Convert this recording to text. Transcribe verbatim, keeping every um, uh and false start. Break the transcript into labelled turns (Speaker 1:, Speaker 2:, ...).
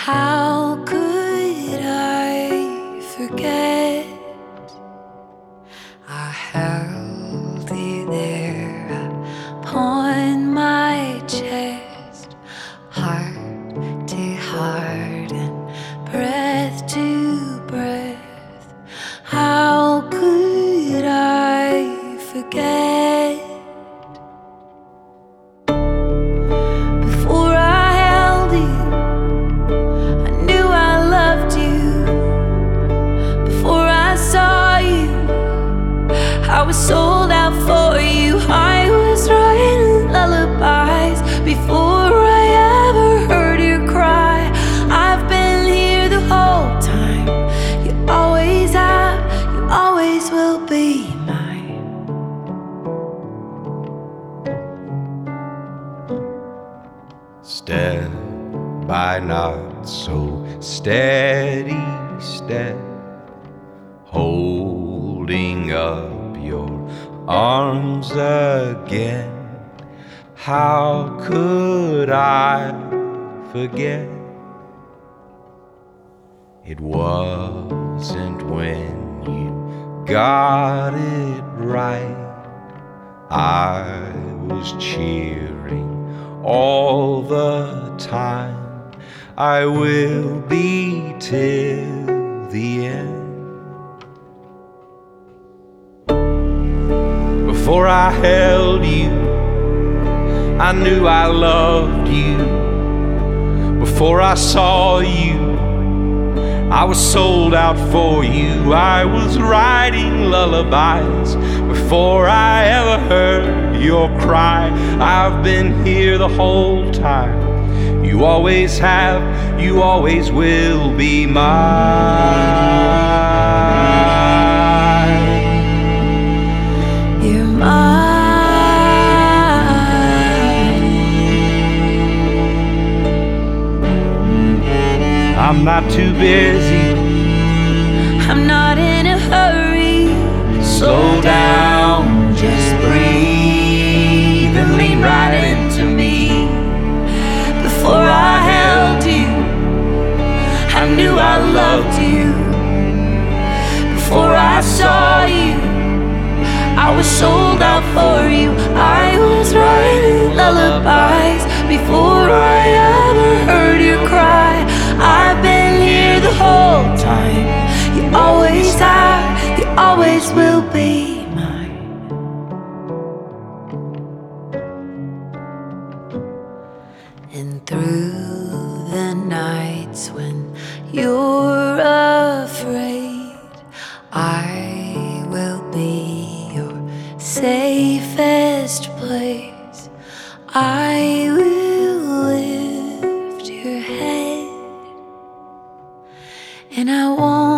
Speaker 1: How could I forget? I held thee there upon my chest, heart to heart and breath to breath. How could I forget? Before I held you, I knew I loved you. Before I saw you, I was sold out for you. I was writing lullabies before I ever heard your cry. I've been here the whole time. You always have, you always will be mine.
Speaker 2: Step by not so steady step, holding up your arms again. How could I forget? It wasn't when you got it right. I was cheering all the time. I will be till the end. Before I held you, I knew I loved you. Before I saw you, I was sold out for you. I was writing lullabies before I ever heard your cry. I've been here the whole time. You always have, you always will be mine.
Speaker 1: You're mine.
Speaker 2: I'm not too busy,
Speaker 1: I'm not in a hurry.
Speaker 2: slow down, just breathe and lean right into me.
Speaker 1: Before I held you, I knew I loved you. Before I saw you, I was sold out for you. I was writing lullabies before I ever heard you cry. I've been here the whole time. You always have, you always will be mine. And through the nights when you're afraid, I will be your safest place. I will lift your head, and I won't